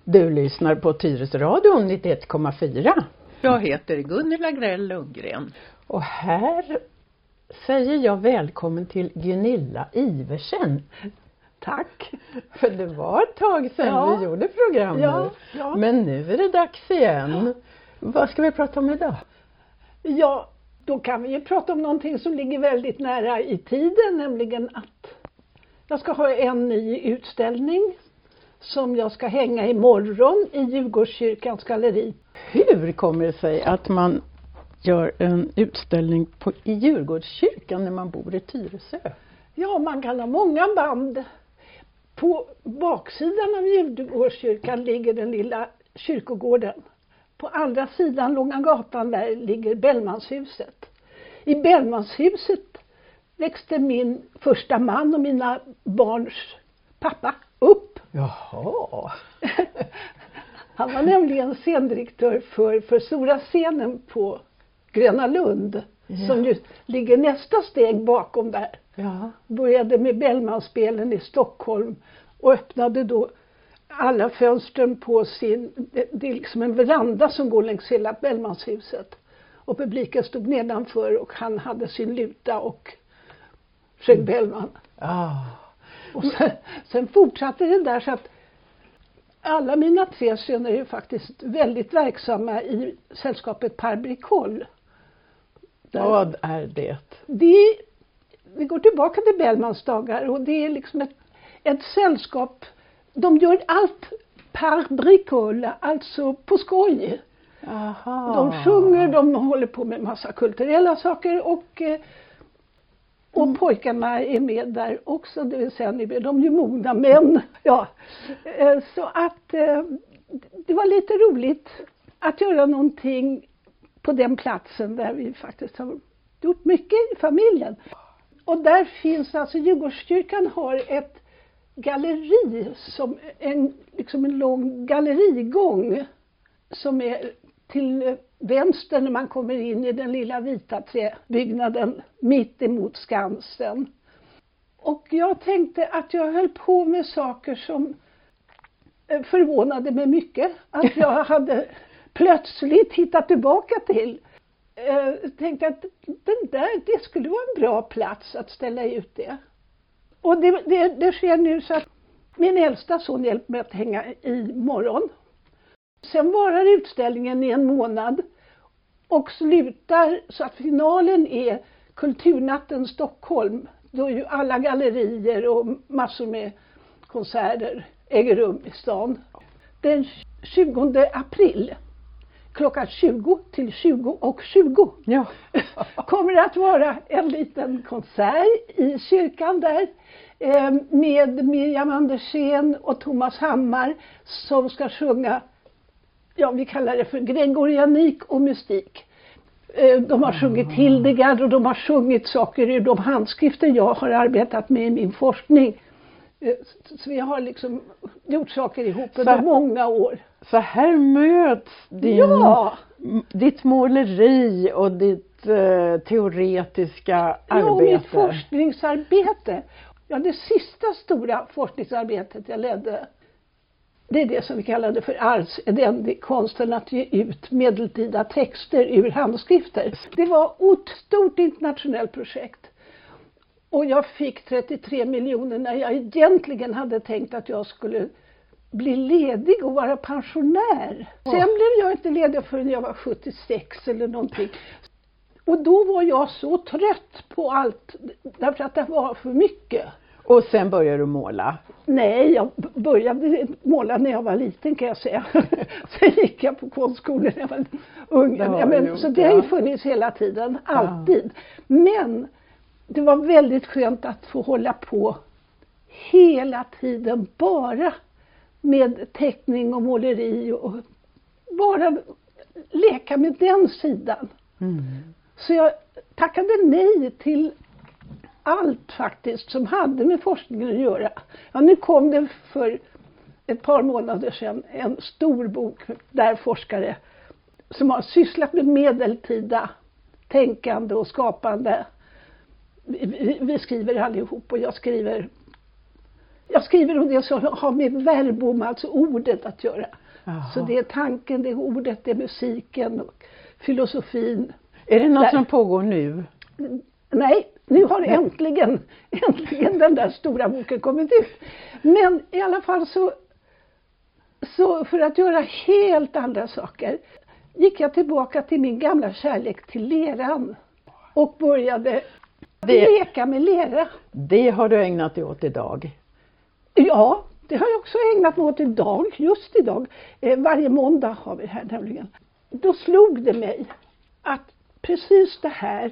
Du lyssnar på Tyresöradion 91,4. Jag heter Gunilla Grell Lundgren. Och här säger jag välkommen till Gunilla Iversen. Tack. För det var ett tag sedan vi gjorde programmet. Ja. Men nu är det dags igen. Vad ska vi prata om idag? Ja, då kan vi ju prata om någonting som ligger väldigt nära i tiden. Nämligen att jag ska ha en ny utställning som jag ska hänga imorgon i Djurgårdskyrkans galleri. Hur kommer det sig att man gör en utställning i Djurgårdskyrkan när man bor i Tyresö? Ja, man kan ha många band. På baksidan av Djurgårdskyrkan ligger den lilla kyrkogården. På andra sidan Långa gatan där ligger Bellmanshuset. I Bellmanshuset växte min första man och mina barns pappa upp. Jaha. Han var nämligen scendirektör för stora scenen på Gröna Lund. Ja. Som ju ligger nästa steg bakom där. Ja. Började med Bellmanspelen i Stockholm och öppnade då alla fönstren på det är liksom en veranda som går längs hela Bellmanshuset. Och publiken stod nedanför och han hade sin luta och sjöng Bellman. Och sen fortsatte det där så att alla mina 3 söner är ju faktiskt väldigt verksamma i sällskapet Par Bricole. Vad är det? Vi går tillbaka till Bellmans dagar och det är liksom ett sällskap. De gör allt par bricole, alltså på skoj. Aha. De sjunger, de håller på med massa kulturella saker och pojkarna är med där också, det vill säga nu är de ju mogna män. Ja. Så att det var lite roligt att göra någonting på den platsen där vi faktiskt har gjort mycket i familjen. Och där finns alltså, Djurgårdskyrkan har ett galleri som liksom en lång gallerigång som är till vänster när man kommer in i den lilla vita träbyggnaden mitt emot Skansen. Och jag tänkte att jag höll på med saker som förvånade mig mycket. Att jag hade plötsligt hittat tillbaka till. Jag tänkte att det skulle vara en bra plats att ställa ut det. Och det sker nu så att min äldsta son hjälper mig att hänga i morgon. Sen varar utställningen i 1 månad och slutar så att finalen är Kulturnatten Stockholm. Då är ju alla gallerier och massor med konserter äger rum i stan. Den 20 april klockan 20 till 20:20 Ja. kommer det att vara en liten konsert i kyrkan där med Miriam Andersén och Thomas Hammar som ska sjunga, ja vi kallar det för gregorianik och mystik. De har sjungit Hildegard och de har sjungit saker ur de handskrifter jag har arbetat med i min forskning. Så vi har liksom gjort saker ihop under många år. Så här möts ditt måleri och ditt teoretiska arbete. Ja, mitt forskningsarbete. Ja, det sista stora forskningsarbetet jag ledde, det är det som vi kallade för artsidentlig, konsten att ge ut medeltida texter ur handskrifter. Det var ett stort internationellt projekt. Och jag fick 33 miljoner när jag egentligen hade tänkt att jag skulle bli ledig och vara pensionär. Sen blev jag inte ledig förrän jag var 76 eller någonting. Och då var jag så trött på allt därför att det var för mycket. Och sen började du måla? Nej, jag började måla när jag var liten kan jag säga. Sen gick jag på konstskolan när jag var ung. Så det har ju funnits hela tiden, alltid. Men det var väldigt skönt att få hålla på hela tiden bara med teckning och måleri och bara leka med den sidan. Så jag tackade nej till allt faktiskt som hade med forskningen att göra. Ja, nu kom det för ett par månader sedan en stor bok där forskare som har sysslat med medeltida tänkande och skapande. Vi skriver allihop och jag skriver Jag skriver om det som har med verbum, alltså ordet, att göra. Jaha. Så det är tanken, det är ordet, det är musiken och filosofin. Är det något som pågår nu? Nej, nu har äntligen den där stora boken kommit ut. Men i alla fall så för att göra helt andra saker gick jag tillbaka till min gamla kärlek till leran och började leka med lera. Det har du ägnat dig åt idag. Ja, det har jag också ägnat mig åt idag, just idag. Varje måndag har vi här nämligen. Då slog det mig att precis det här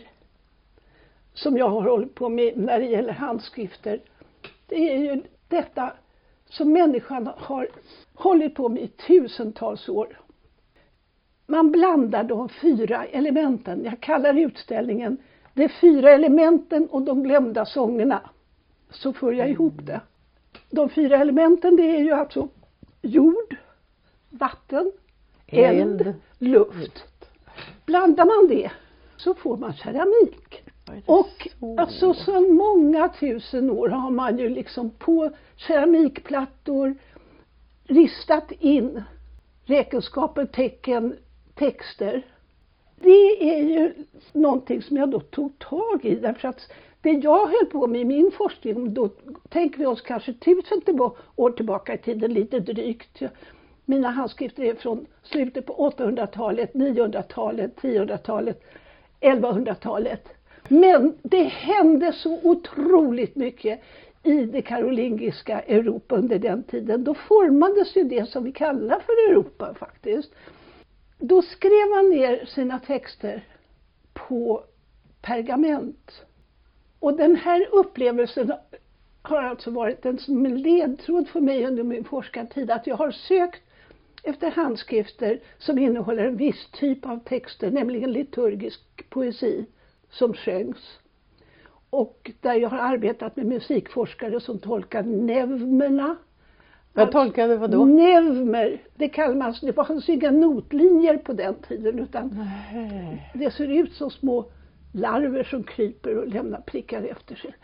som jag har hållit på med när det gäller handskrifter, det är ju detta som människan har hållit på med i tusentals år. Man blandar de 4 elementen. Jag kallar utställningen de 4 elementen och de glömda sångerna. Så för jag ihop det. De 4 elementen, det är ju alltså jord, vatten, eld, luft. Blandar man det så får man keramik. Och alltså så många tusen år har man ju liksom på keramikplattor ristat in räkenskaper, tecken, texter. Det är ju någonting som jag då tog tag i, därför att det jag höll på med i min forskning, då tänker vi oss kanske 1000 år tillbaka i tiden, lite drygt. Mina handskrifter är från slutet på 800-talet, 900-talet, 1000-talet, 1100-talet. Men det hände så otroligt mycket i det karolingiska Europa under den tiden. Då formades ju det som vi kallar för Europa faktiskt. Då skrev man ner sina texter på pergament. Och den här upplevelsen har alltså varit en ledtråd för mig under min forskartid. Att jag har sökt efter handskrifter som innehåller en viss typ av texter, nämligen liturgisk poesi som sjöngs. Och där jag har arbetat med musikforskare som tolkar nevmerna. Vad tolkade vad då? Nevmer, det kallar man, det fanns inga notlinjer på den tiden, utan det ser ut som små larver som kryper och lämnar prickar efter sig.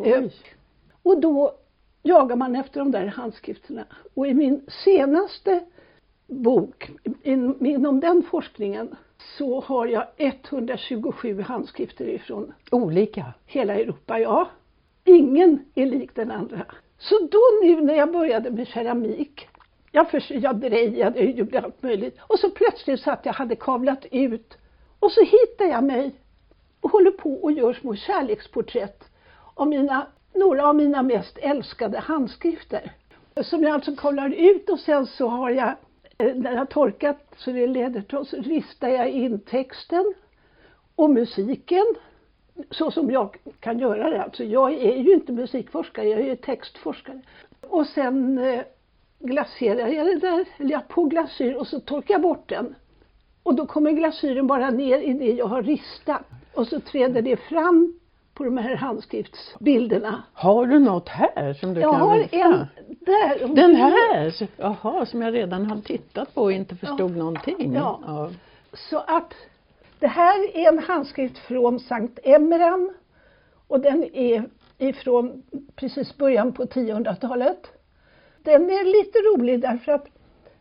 Och då jagar man efter de där handskrifterna. Och i min senaste bok, inom den forskningen, så har jag 127 handskrifter ifrån olika hela Europa. Ja, ingen är lik den andra. Så då nu när jag började med keramik, jag drejade, jag gjorde allt möjligt. Och så plötsligt så att jag hade kavlat ut. Och så hittade jag mig och håller på och gör små kärleksporträtt av några av mina mest älskade handskrifter. Som jag alltså kavlar ut, och sen så har jag, när jag har torkat så det leder, så ristar jag in texten och musiken. Så som jag kan göra det. Alltså jag är ju inte musikforskare, jag är ju textforskare. Och sen glaserar jag det där, eller jag på glasyr, och så torkar jag bort den. Och då kommer glasyren bara ner i det jag har ristat. Och så träder det fram på de här handskriftsbilderna. Har du något här som du kan visa? Jag har en där. Den här? Jaha, som jag redan har tittat på och inte förstod någonting. Ja. Så att det här är en handskrift från Sankt Emmeram. Och den är ifrån precis början på 1000-talet. Den är lite rolig därför att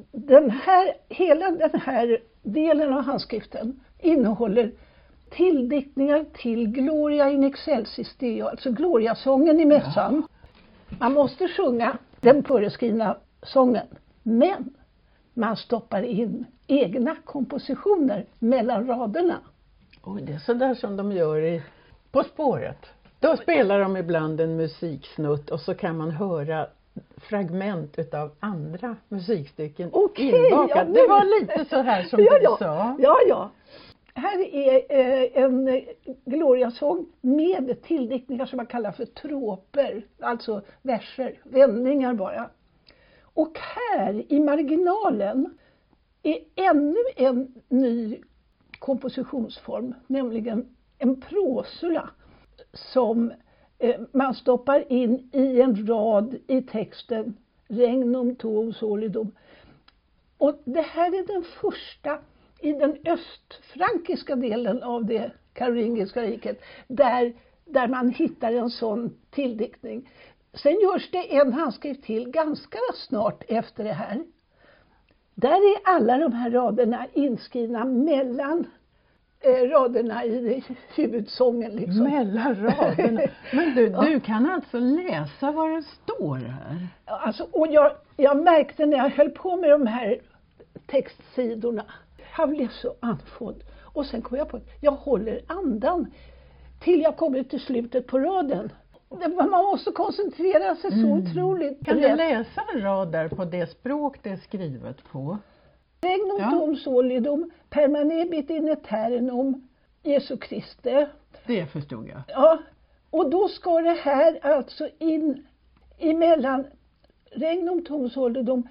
hela den här delen av handskriften innehåller tilldiktningar till Gloria in excelsis Deo, alltså Gloria-sången i mässan. Man måste sjunga den föreskrivna sången, men man stoppar in egna kompositioner mellan raderna. Oj, det är så där som de gör På spåret. Då spelar de ibland en musiksnutt och så kan man höra fragment utav andra musikstycken inbakat. Ja, det var lite så här som du sa. Ja. Här är en Gloria-sång med tilldiktningar som man kallar för troper, alltså verser, vändningar bara. Och här i marginalen är ännu en ny kompositionsform, nämligen en prosula som man stoppar in i en rad i texten Regnum tuum solidum. Och det här är den första i den östfrankiska delen av det karolingiska riket där man hittar en sån tilldiktning. Sen görs det en handskrift till ganska snart efter det här. Där är alla de här raderna inskrivna mellan raderna i huvudsången. Liksom. Mellan raderna. Men du kan alltså läsa vad det står här? Alltså, och jag märkte när jag höll på med de här textsidorna. Jag blev så andfådd. Och sen kom jag på att jag håller andan till jag kommer till slutet på raden. Man måste koncentrera sig så otroligt. Kan du läsa en rad där på det språk det är skrivet på? Regnum tom solidum permanebit in eternum Jesu Christe. Det förstod jag. Ja, och då ska det här alltså in emellan regnum tom solidum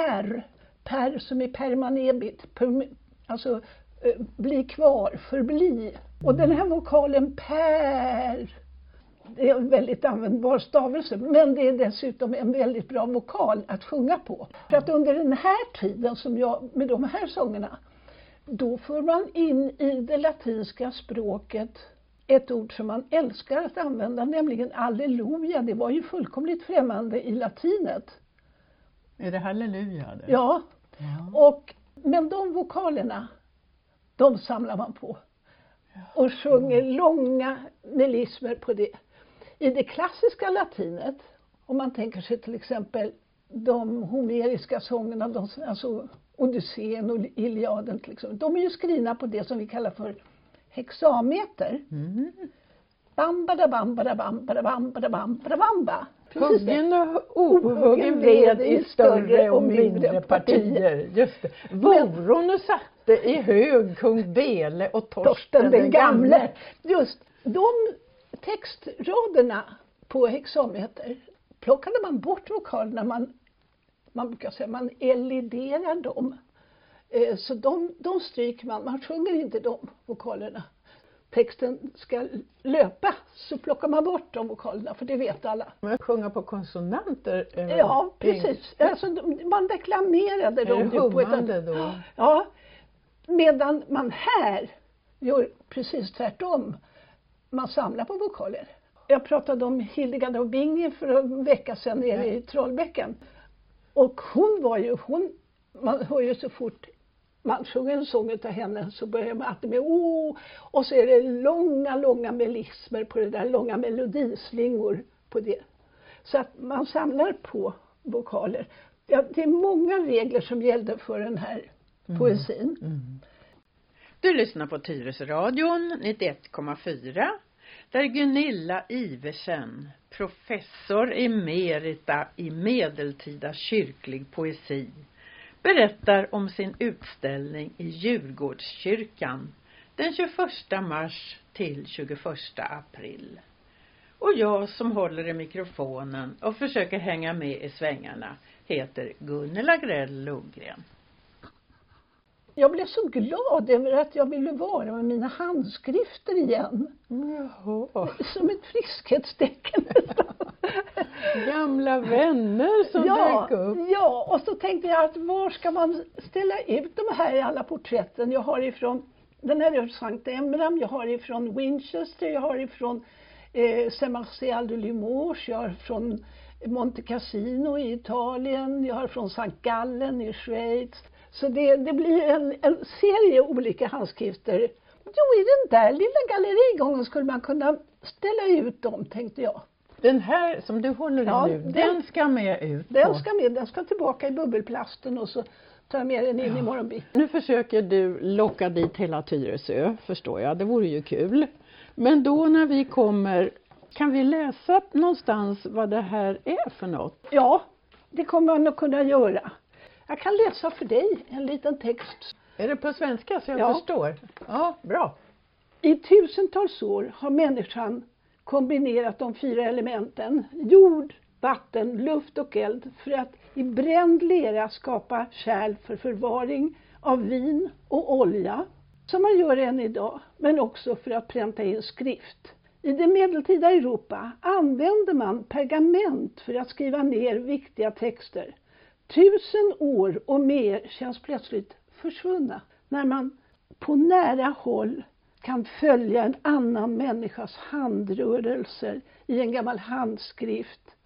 per som är permanebit, alltså bli kvar, förbli. Och den här vokalen per, det är en väldigt användbar stavelse, men det är dessutom en väldigt bra vokal att sjunga på. För att under den här tiden som jag, med de här sångerna, då får man in i det latinska språket ett ord som man älskar att använda, nämligen alleluja. Det var ju fullkomligt främmande i latinet. Är det halleluja? Det? Ja. Men de vokalerna, de samlar man på. Och sjunger långa melismer på det. I det klassiska latinet, om man tänker sig till exempel de homeriska sångerna, alltså Odysseen och Iliaden till exempel, de är ju skrivna på det som vi kallar för hexameter. Bamba bamba bamba bamba bamba bamba. Huggen och ohuggen ved i större och mindre partier. Just det. Voron och satte i hög kung Bele och Torsten den gamle. Just de textraderna på hexameter plockade man bort vokalerna. Man brukar säga man eliderar dem. Så de stryker man sjunger inte de vokalerna. Texten ska löpa så plockar man bort de vokalerna, för det vet alla. Man sjunga på konsonanter? Ja, precis. Alltså, man deklamerade dem. Är det hummande då? Ja, medan man här gör precis tvärtom. Man samlar på vokaler. Jag pratade om Hildegard av Bingen för en vecka sedan nere i Trollbäcken. Och man hör ju så fort man sjunger en sång av henne så börjar man alltid med och så är det långa melismer på det där, långa melodislingor på det. Så att man samlar på vokaler. Ja, det är många regler som gällde för den här poesin. Du lyssnar på Tyresöradion 91,4 där Gunilla Iversen, professor emerita i medeltida kyrklig poesi, berättar om sin utställning i Djurgårdskyrkan den 21 mars till 21 april. Och jag som håller i mikrofonen och försöker hänga med i svängarna heter Gunilla Grell Lundgren. Jag blev så glad över att jag ville vara med mina handskrifter igen. Jaha. Som ett friskhetstecken. Gamla vänner som dök upp. Ja, och så tänkte jag att var ska man ställa ut de här i alla porträtten? Jag har ifrån, den här är Sankt Emram, jag har ifrån Winchester, jag har ifrån Saint-Martial de Limoges, jag har från Monte Cassino i Italien, jag har från St. Gallen i Schweiz. Så det blir en serie olika handskrifter. Jo, i den där lilla gallerigången skulle man kunna ställa ut dem, tänkte jag. Den här som du håller i nu, den ska med ut på. Den ska tillbaka i bubbelplasten och så tar jag med den in i morgonbilen. Nu försöker du locka dit hela Tyresö, förstår jag. Det vore ju kul. Men då när vi kommer, kan vi läsa någonstans vad det här är för något? Ja, det kommer man att kunna göra. Jag kan läsa för dig en liten text. Är det på svenska så jag förstår? Ja, bra. I tusentals år har människan kombinerat de 4 elementen, jord, vatten, luft och eld, för att i bränd lera skapa kärl för förvaring av vin och olja, som man gör än idag, men också för att pränta in skrift. I det medeltida Europa använde man pergament för att skriva ner viktiga texter. 1000 år och mer känns plötsligt försvunna när man på nära håll kan följa en annan människas handrörelser i en gammal handskrift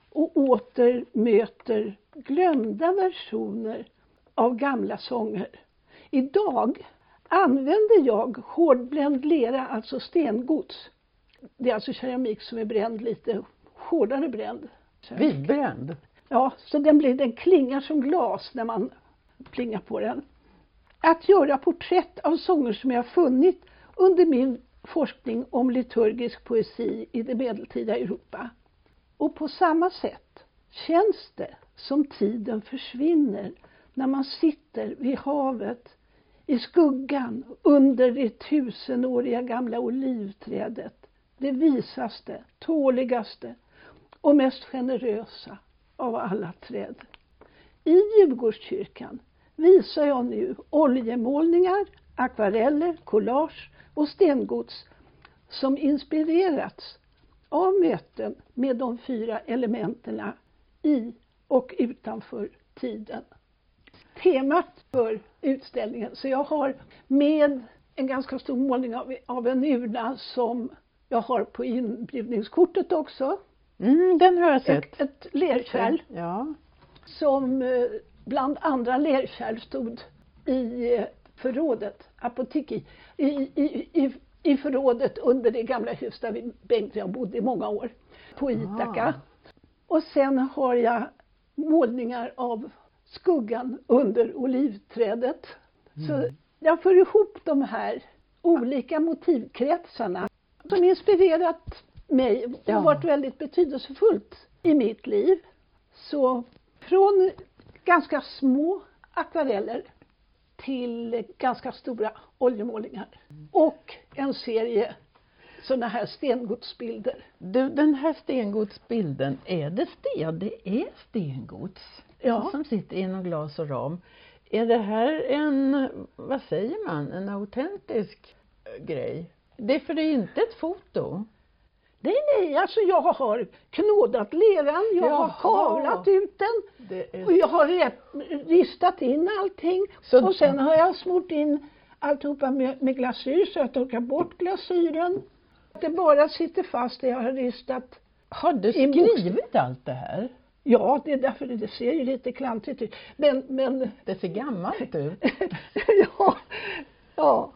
och åter möter glömda versioner av gamla sånger. Idag använder jag hårdbränd lera, alltså stengods. Det är alltså keramik som är bränd lite hårdare bränd. Vidbränd? Ja, så den klingar som glas när man plingar på den. Att göra porträtt av sånger som jag funnit under min forskning om liturgisk poesi i det medeltida Europa. Och på samma sätt känns det som tiden försvinner när man sitter vid havet i skuggan under det 1000-åriga gamla olivträdet. Det visaste, tåligaste och mest generösa av alla träd. I Djurgårdskyrkan visar jag nu oljemålningar, akvareller, collage och stengods som inspirerats av möten med de 4 elementerna i och utanför tiden. Temat för utställningen, så jag har med en ganska stor målning av en urna som jag har på inbjudningskortet också. Den har jag sett. Ett lerkärl Ja. som bland andra lerkärl stod i förrådet, apoteki, i förrådet under det gamla hus där Bengt och jag bodde i många år, på Ithaka. Och sen har jag målningar av skuggan under olivträdet. Så jag får ihop de här olika motivkretsarna som inspirerat mig och varit väldigt betydelsefullt i mitt liv. Så från ganska små akvareller till ganska stora oljemålningar. Och en serie sådana här stengodsbilder. Du, den här stengodsbilden, är det stengods som sitter i någon glas och ram. Är det här vad säger man, en autentisk grej? Det är inte ett foto. Nej, alltså jag har knådat leran, jag har kavlat ut den och jag har ristat in allting. Och sen har jag smort in alltihopa med glasyr så jag torkar bort glasyren. Det bara sitter fast det jag har ristat. Har du skrivit allt det här? Ja, det är därför det ser ju lite klantigt ut. Men det ser gammalt ut. ja.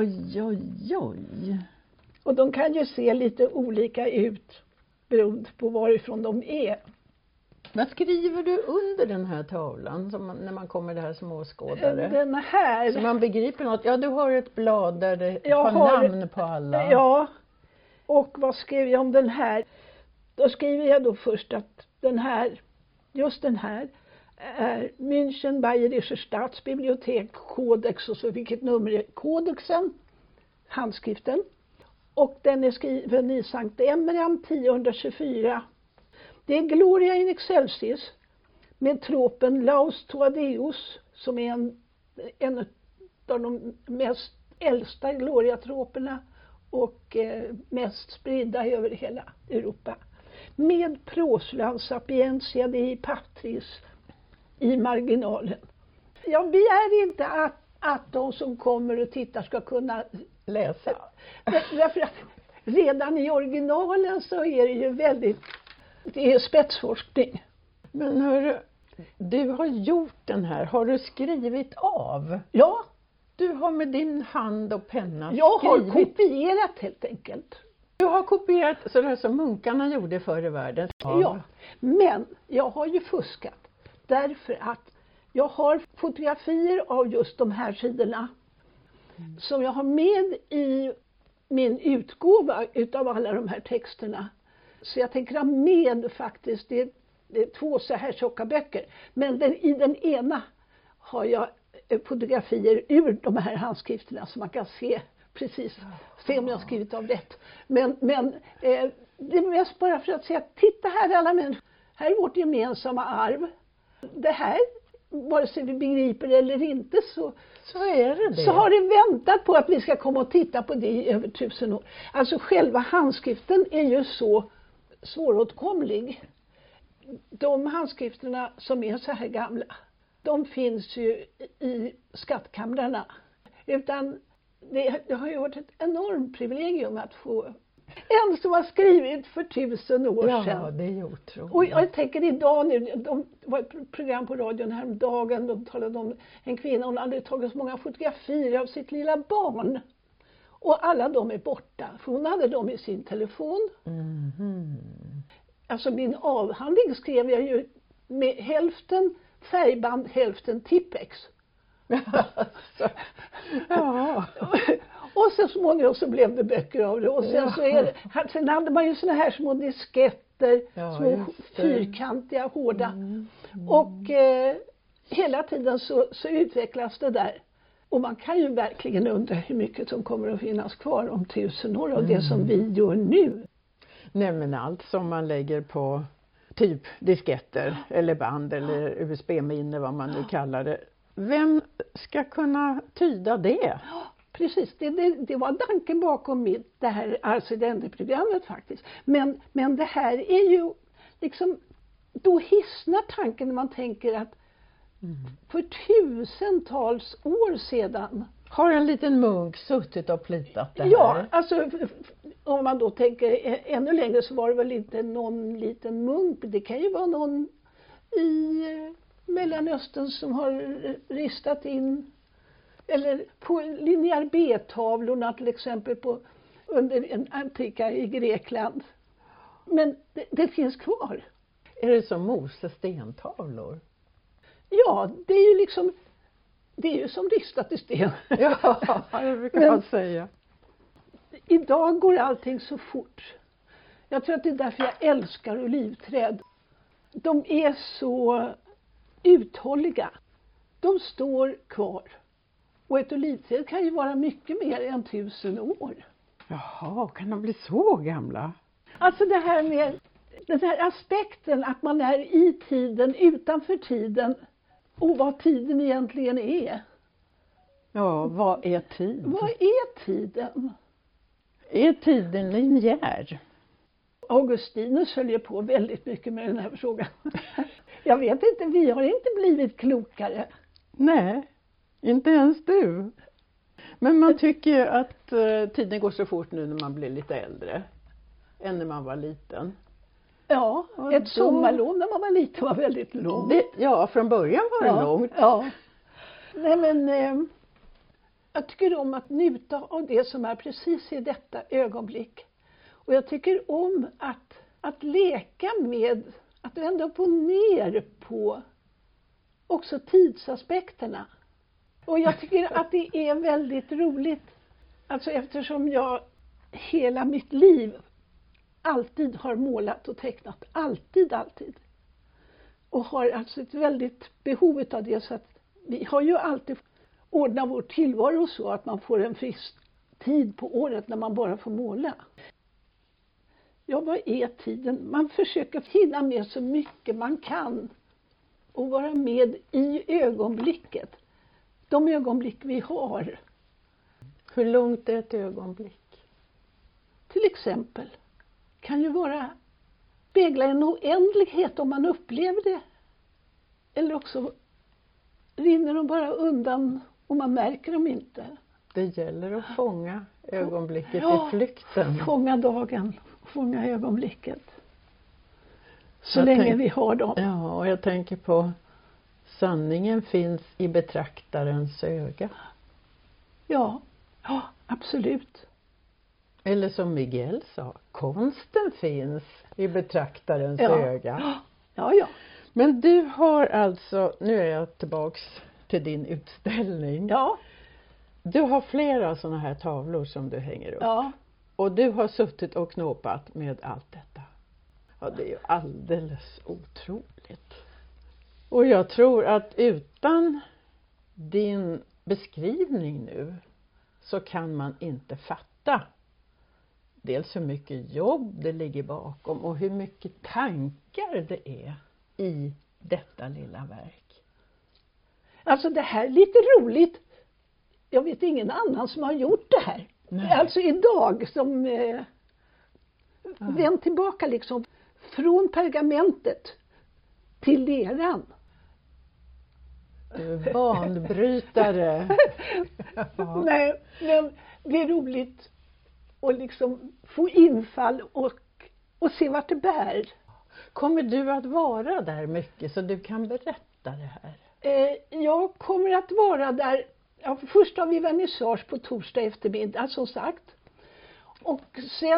Oj. Och de kan ju se lite olika ut beroende på varifrån de är. Vad skriver du under den här tavlan när man kommer det här som åskådare? Den här. Så man begriper något. Ja, du har ett blad där det har namn på alla. Ja, och vad skrev jag om den här? Då skriver jag då först att just den här är München Bayerische Staatsbibliothek Kodex, och så vilket nummer är kodexen, handskriften. Och den är skriven i Sankt Emrem 1024. Det är Gloria in excelsis med tropen Laus Toadeus som är en av de mest äldsta Gloria-troperna och mest spridda över hela Europa. Med Proslan Sapientia Dei Patris i marginalen. Jag begär inte att de som kommer och tittar ska kunna läsa. Därför att redan i originalen så är det ju det är spetsforskning. Men hörru, du har gjort den här. Har du skrivit av? Ja. Du har med din hand och penna skrivit. Jag har kopierat helt enkelt. Du har kopierat sådär som munkarna gjorde förr i världen. Ja, men jag har ju fuskat. Därför att jag har fotografier av just de här sidorna. Som jag har med i min utgåva utav alla de här texterna. Så jag tänker ha med faktiskt, det är 2 så här tjocka böcker. Men i den ena har jag fotografier ur de här handskrifterna så man kan se om jag har skrivit av rätt. Men det är mest bara för att säga, titta här alla människor, här är vårt gemensamma arv. Det här, vare sig vi begriper det eller inte så är det. Så har det väntat på att vi ska komma och titta på det i över 1000 år. Alltså själva handskriften är ju så svåråtkomlig. De handskrifterna som är så här gamla, de finns ju i skattkamrarna. Utan det har ju varit ett enormt privilegium att få En som har skrivit för 1000 år Ja, sedan. det är otroligt. Och jag tänker idag nu, det var ett program på radion häromdagen, de talade om en kvinna, hon hade tagit så många fotografier av sitt lilla barn. Och alla de är borta, för hon hade dem i sin telefon. Mhm. Alltså min avhandling skrev jag ju med hälften färgband, hälften Tippex. Alltså. Ja. Och så småningom så blev det böcker av det. Och sen, så är det, sen hade man ju såna här små disketter, små fyrkantiga, hårda. Och hela tiden så utvecklas det där. Och man kan ju verkligen undra hur mycket som kommer att finnas kvar om 1000 år av det som vi gör nu. Nej, men allt som man lägger på typ disketter eller band eller USB-minne, vad man nu kallar det. Vem ska kunna tyda det? Precis, det var tanken bakom det här Arcidente-programmet faktiskt. Men det här är ju liksom, då hissnar tanken när man tänker att för tusentals år sedan. Har en liten munk suttit och plitat det här? Ja, alltså om man då tänker ännu längre så var det väl inte någon liten munk. Det kan ju vara någon i Mellanöstern som har ristat in, eller på linjär B-tavlorna till exempel under en antika i Grekland. Men det finns kvar. Är det som Moses stentavlor? Ja, det är ju liksom, det är ju som ristat i sten. Ja, det brukar man säga. Idag går allting så fort. Jag tror att det är därför jag älskar olivträd. De är så uthålliga. De står kvar. Och ett olivträd kan ju vara mycket mer än 1000 år. Jaha, kan de bli så gamla? Alltså det här med den här aspekten att man är i tiden, utanför tiden. Och vad tiden egentligen är. Ja, vad är tid? Vad är tiden? Är tiden linjär? Augustinus höll ju på väldigt mycket med den här frågan. Jag vet inte, vi har inte blivit klokare. Nej, inte ens du. Men man tycker ju att tiden går så fort nu när man blir lite äldre. Än när man var liten. Ja, ett sommarlov när man var liten var väldigt långt. Ja, från början var det långt. Ja. Nej men, jag tycker om att njuta av det som är precis i detta ögonblick. Och jag tycker om att leka med, att vända upp och ner på också tidsaspekterna. Och jag tycker att det är väldigt roligt. Alltså eftersom jag hela mitt liv alltid har målat och tecknat. Alltid. Och har alltså ett väldigt behov av det. Så att vi har ju alltid ordnat vår tillvaro så att man får en frisk tid på året när man bara får måla. Ja, vad är tiden? Man försöker hinna med så mycket man kan. Och vara med i ögonblicket. De ögonblick vi har. Hur långt är ett ögonblick? Till exempel kan ju vara spegla en oändlighet om man upplever det. Eller också rinner de bara undan och man märker dem inte. Det gäller att fånga ögonblicket i flykten. Fånga dagen, fånga ögonblicket. Så länge vi har dem. Ja, och jag tänker på sanningen finns i betraktarens öga. Ja, absolut. Eller som Miguel sa, konsten finns i betraktarens öga. Ja. Men du har alltså, nu är jag tillbaks till din utställning. Ja. Du har flera sådana här tavlor som du hänger upp. Ja. Och du har suttit och knåpat med allt detta. Ja, det är ju alldeles otroligt. Och jag tror att utan din beskrivning nu så kan man inte fatta dels hur mycket jobb det ligger bakom och hur mycket tankar det är i detta lilla verk. Alltså det här är lite roligt. Jag vet ingen annan som har gjort det här. Nej. Alltså idag som vänt tillbaka liksom från pergamentet till leran. Du är banbrytare. Nej, men det är roligt och liksom få infall och se vart det bär. Kommer du att vara där mycket så du kan berätta det här? Jag kommer att vara där. Ja, först har vi vernissage på torsdag eftermiddag som sagt. Och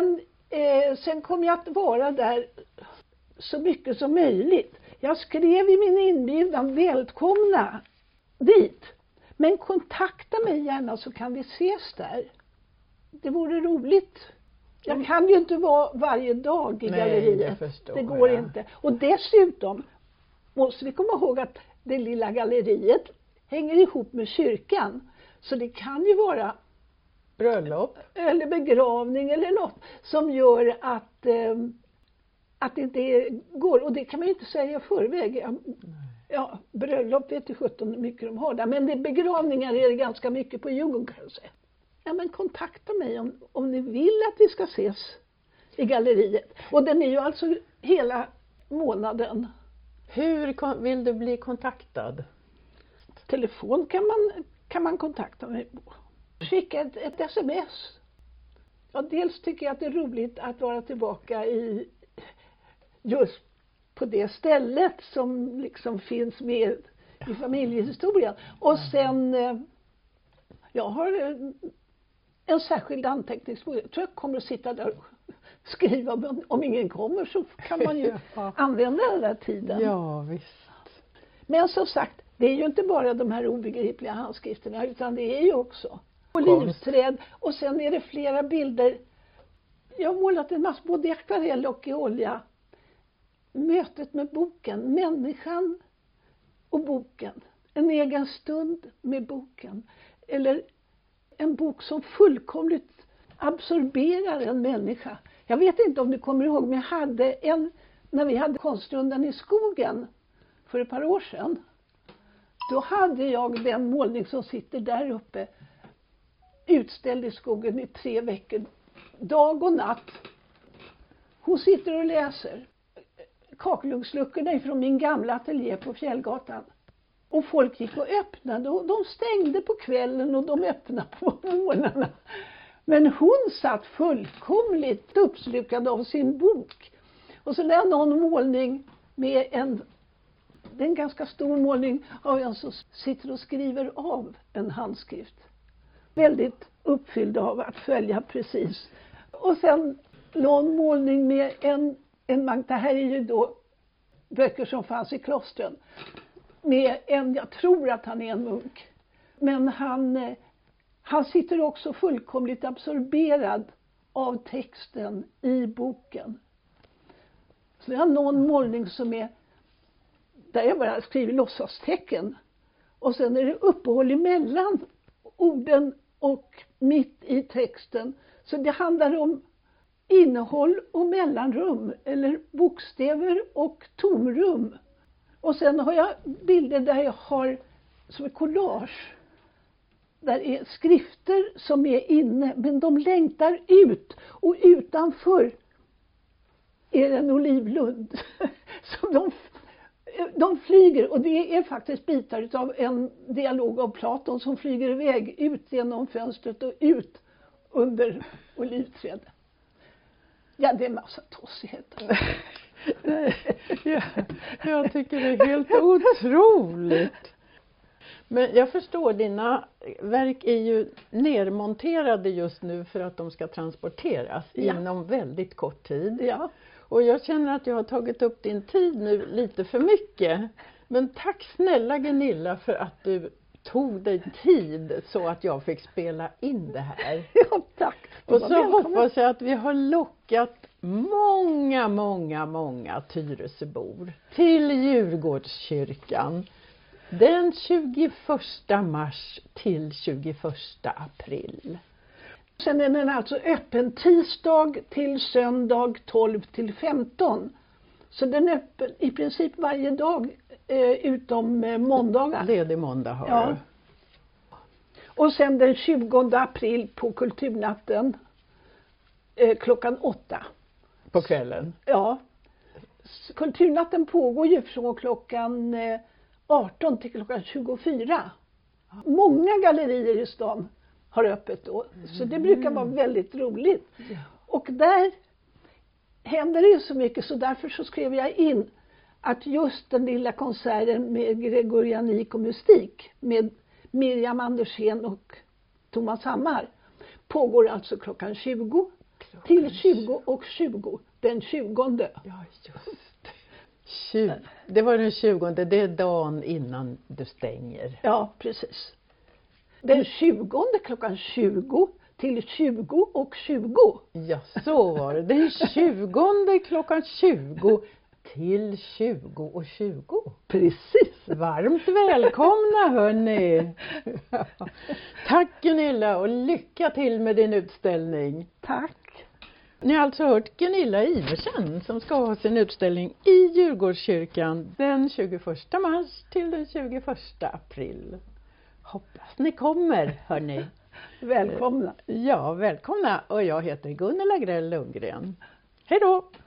sen kommer jag att vara där så mycket som möjligt. Jag skrev i min inbjudan välkomna dit. Men kontakta mig gärna så kan vi ses där. Det vore roligt. Jag kan ju inte vara varje dag i galleriet. Det går inte. Och dessutom måste vi komma ihåg att det lilla galleriet hänger ihop med kyrkan. Så det kan ju vara bröllop eller begravning eller något som gör att det inte går. Och det kan man ju inte säga i förväg. Ja, bröllop vet ju 17 hur mycket de har där. Men begravningar är det ganska mycket på Djurgården kan jag säga. Ja, men kontakta mig om ni vill att vi ska ses i galleriet. Och den är ju alltså hela månaden. Hur vill du bli kontaktad? Telefon kan man kontakta mig på. Skicka ett sms. Ja, dels tycker jag att det är roligt att vara tillbaka i just på det stället som liksom finns med i familjehistorien. Och sen, jag har en särskild anteckningsbok. Jag tror jag kommer att sitta där och skriva. Om ingen kommer så kan man ju använda den där tiden. Ja, visst. Men som sagt, det är ju inte bara de här obegripliga handskrifterna utan det är ju också olivträd. Och sen är det flera bilder. Jag har målat en massa både i akvarell och i olja. Mötet med boken, människan och boken. En egen stund med boken. Eller en bok som fullkomligt absorberar en människa. Jag vet inte om du kommer ihåg, men jag hade när vi hade konstrundan i skogen för ett par år sedan. Då hade jag den målning som sitter där uppe utställd i skogen i 3 veckor. Dag och natt. Hon sitter och läser kakelugnsluckorna från min gamla ateljé på Fjällgatan. Och folk gick och öppnade och de stängde på kvällen och de öppnade på morgnarna. Men hon satt fullkomligt uppslukad av sin bok. Och så lade någon målning med en ganska stor målning av en som sitter och skriver av en handskrift. Väldigt uppfylld av att följa precis. Och sen någon målning med en det här är ju då böcker som fanns i klostren. Med jag tror att han är en munk. Men han sitter också fullkomligt absorberad av texten i boken. Så det är någon målning som är där jag bara skriver låtsastecken. Och sen är det uppehåll emellan orden och mitt i texten. Så det handlar om innehåll och mellanrum. Eller bokstäver och tomrum. Och sen har jag bilder där jag har som ett collage. Där är skrifter som är inne. Men de längtar ut. Och utanför är det en olivlund. Så de flyger. Och det är faktiskt bitar av en dialog av Platon som flyger iväg ut genom fönstret och ut under olivträdet. Ja, det är en massa tossigheter. Ja, jag tycker det är helt otroligt. Men jag förstår, dina verk är ju nermonterade just nu för att de ska transporteras inom väldigt kort tid. Ja. Och jag känner att jag har tagit upp din tid nu lite för mycket. Men tack snälla Gunilla för att du tog dig tid så att jag fick spela in det här. Ja, tack. Och så hoppas jag att vi har lockat många Tyresöbor till Djurgårdskyrkan den 21 mars till 21 april. Sen är den alltså öppen tisdag till söndag 12 till 15. Så den är öppen i princip varje dag utom måndagar. Ledig måndag har du. Och sen den 20 april på Kulturnatten klockan 8. På kvällen? Ja. Kulturnatten pågår ju från klockan 18 till klockan 24. Många gallerier i stan har öppet då. Så det brukar vara väldigt roligt. Och där händer det ju så mycket, så därför så skrev jag in att just den lilla konserten med gregorianik och mystik med Miriam Andersén och Thomas Hammar pågår alltså klockan 20 till 20:20 den 20. Ja, just det var den 20, det är dagen innan du stänger. Ja, precis. Den 20 klockan 20 till 20:20. Ja, så var det. Den 20 klockan 20 till 20:20. Precis. Varmt välkomna hörni. Tack Gunilla och lycka till med din utställning. Tack. Ni har alltså hört Gunilla Iversen som ska ha sin utställning i Djurgårdskyrkan den 21 mars till den 21 april. Hoppas ni kommer hörni. Välkomna. Ja, välkomna och jag heter Gunilla Grell Lundgren. Hej då!